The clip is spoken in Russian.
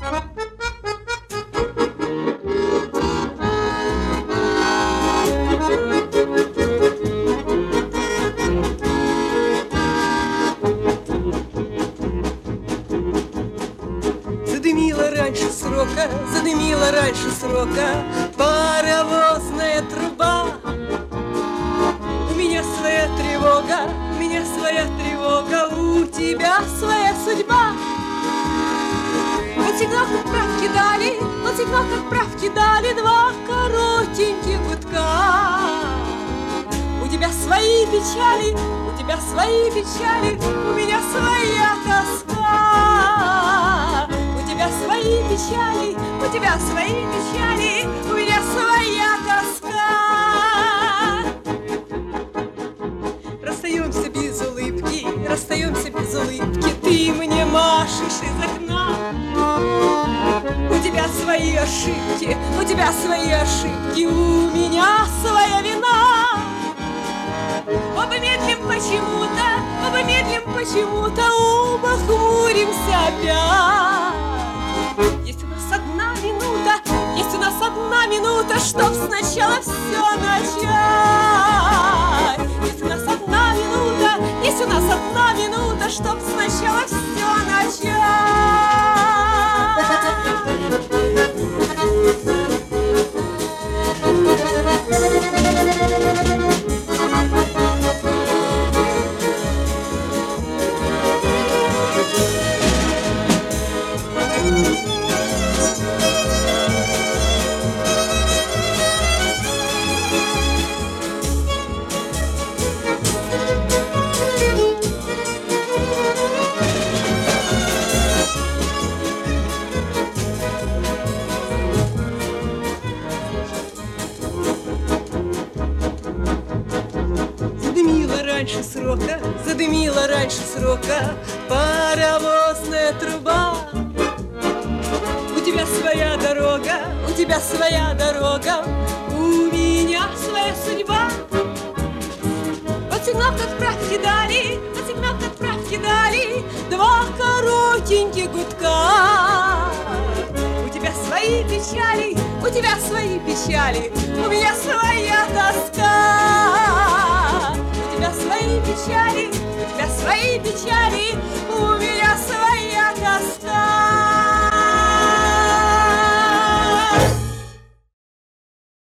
Задымила раньше срока паровозная труба. У меня своя тревога, у меня своя тревога, у тебя своя судьба. Вот сигнал к отправке дали, вот сигнал к отправке дали, два коротеньких гудка. У тебя свои печали, у тебя свои печали, у меня своя тоска. У тебя свои печали, у тебя свои печали, у меня своя тоска. Расстаемся без улыбки, расстаемся без улыбки, ты мне машешь из окна. У тебя свои ошибки, у тебя свои ошибки, у меня своя вина. Оба медлим почему-то, оба медлим почему-то, оба хмуримся опять. Есть у нас одна минута, есть у нас одна минута, чтоб сначала все начать. Есть у нас одна минута, есть у нас одна минута, чтоб сначала все начать. Задымила раньше срока паровозная труба. У тебя своя дорога, у тебя своя дорога, у меня своя судьба. Вот сигнал к отправке дали, вот сигнал к отправке дали, два коротеньких гудка. У тебя свои печали, у тебя свои печали, у меня своя тоска. У тебя свои печали,